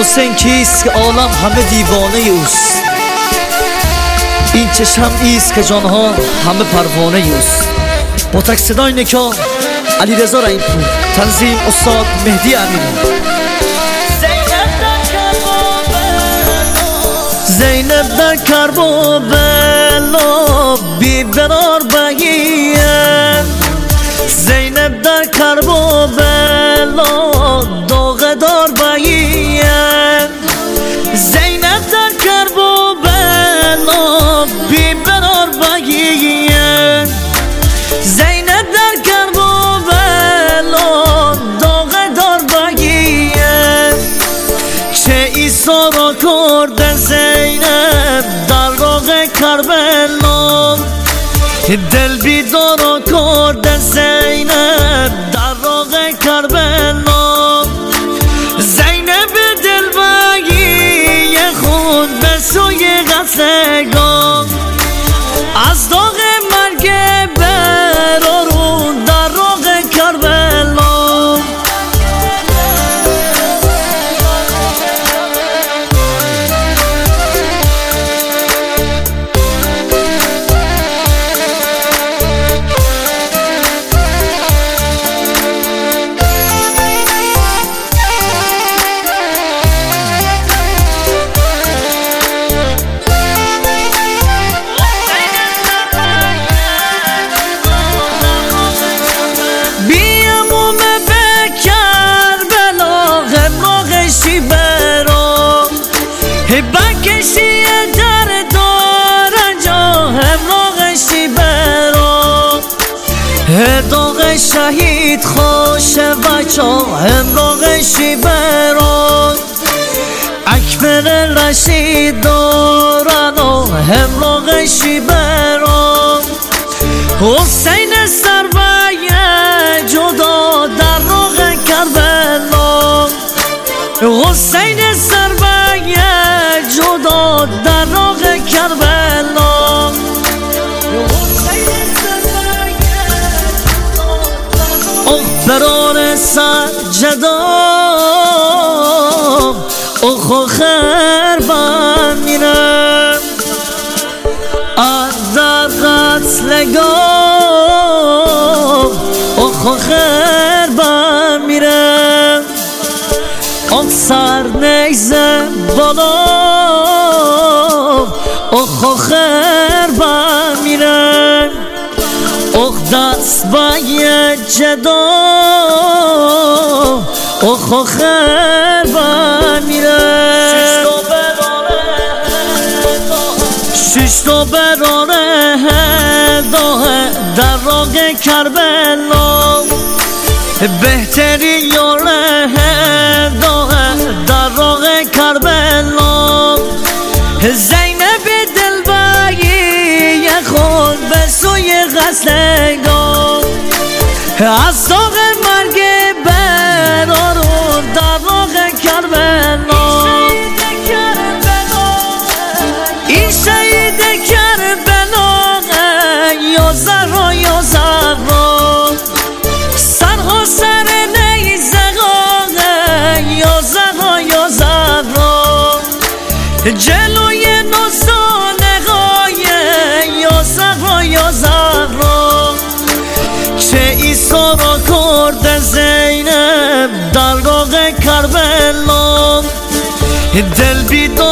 حسین کیست که عالم همه دیوانه اوست؟ این چشم ایست که جانها همه پروانه اوست. با تک صدای نکا علیرضا رحیم‌پور، تنظیم استاد مهدی امینی. زینب در کربلا بی برار بگیه، زینب در کربلا داغ دار بگیه، زینب در کربلا بی برار بگیه، زینب در کربلا داغ دار بگیه. چه ایسا را کرده زینب در راغ کربلا، دل بیدار را کرده زینب در راغ کربلا. زینب دل بگی خود به سوی قتلگاه، از داغ مرگ برارون در راغ کربلا. بکشی در دارنجا همراغشی برا، داغ شهید خوش بچا همراغشی برا. اکبر رشید دارن و همراغشی برا. حسین سربای جدا در راغ کربلا، حسین سربای جدا در راغ کربلا. اوه برار سجدام، اوه خیر بمیرم از در قتلگاه، اوه خیر بمیرم آن سر نیزه بالا، اوه خیر بمیرن اوه دست بای جدا، اوه خیر بمیرن. شش تا براره داه در راغ کربلا، بهتری یاره داه در راغ کربلا. زینب دلبری خود به سوی قتلگاه، از داغ مرگ برارون در راغ کربلا. این شهید کربلا یا زهرا یا زهرا، سرها سر یا زهرا یا زهرا، جلوی نستانه های یا زهرا یا زهرا. چه ایسا را کرده زینب در راغ کربلا، دل بیدار